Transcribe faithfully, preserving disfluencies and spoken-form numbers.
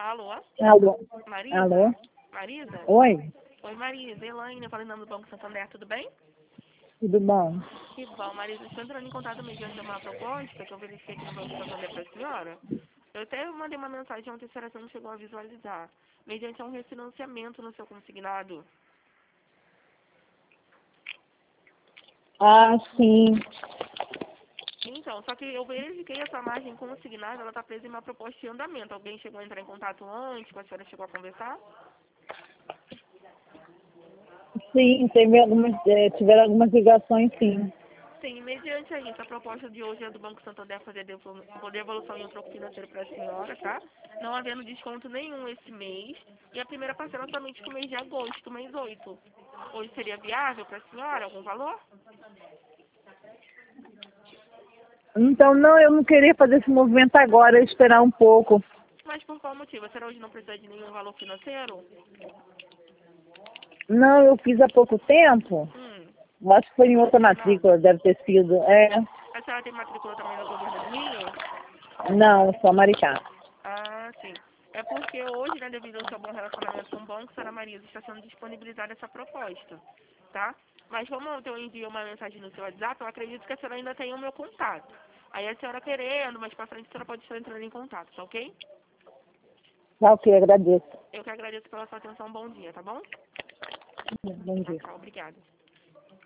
Alô? Alô? Marisa? Alô? Marisa? Oi? Oi, Marisa. Elaine, eu falei em nome do Banco Santander, tudo bem? Tudo bom? Que bom, Marisa. Estou entrando em contato mediante uma proposta que eu verifiquei aqui no Banco Santander para a senhora. Eu até mandei uma mensagem ontem, a senhora não chegou a visualizar. Mediante a um refinanciamento no seu consignado. Ah, sim. Então, só que eu verifiquei essa margem consignada, ela está presa em uma proposta de andamento. Alguém chegou a entrar em contato antes, com a senhora chegou a conversar? Sim, teve algumas, é, tiveram algumas ligações, sim. Sim, mediante a isso, a proposta de hoje é do Banco Santander fazer devol- poder devolução em um troco financeiro para a senhora, tá? Não havendo desconto nenhum esse mês. E a primeira parcela somente para o mês de agosto, mês oito. Hoje seria viável para a senhora algum valor? Então, não, eu não queria fazer esse movimento agora, eu esperar um pouco. Mas por qual motivo? A senhora hoje não precisa de nenhum valor financeiro? Não, eu fiz há pouco tempo. Hum, Acho que foi em outra consignado. matrícula, deve ter sido. É, A senhora tem matrícula também no governo do Rio? não, só Maricá. Ah, sim. É porque hoje, né, devido ao seu bom relacionamento com o banco, Sra. Marisa, está sendo disponibilizada essa proposta, tá? Mas como eu envio uma mensagem no seu WhatsApp, eu acredito que a senhora ainda tem o meu contato. Aí a senhora querendo, mais pra frente, a senhora pode estar entrando em contato, tá ok? Tá ok, agradeço. Eu que agradeço pela sua atenção. Bom dia, tá bom? Bom Tchau, dia. tchau. Obrigada.